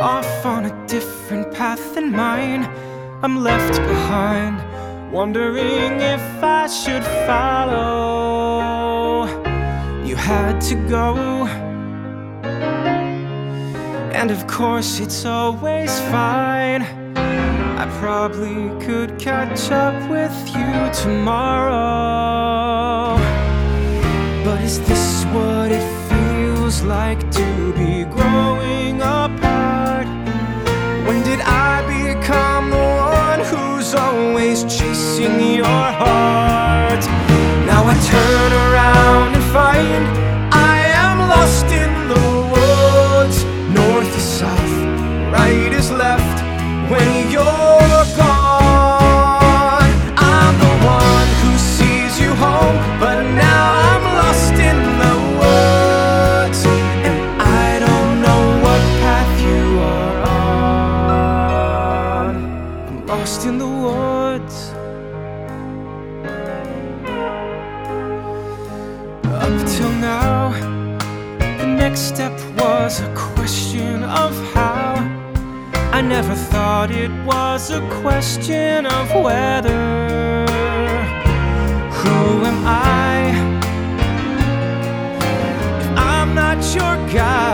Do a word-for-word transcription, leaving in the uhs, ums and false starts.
off on a different path than mine. I'm left behind, wondering if I should follow. You had to go, and of course it's always fine. I probably could catch up with you tomorrow. But is this what it feels like to be growing apart? When did I become the one who's always chasing your heart? Now I turn around and find I am lost in the woods. North is south, right is left. When you're gone, I'm the one who sees you home, but now I'm lost in the woods, and I don't know what path you are on. I'm lost in the woods. Up till now, the next step was a question of how. I never thought it was a question of whether. Who am I if I'm not your guy?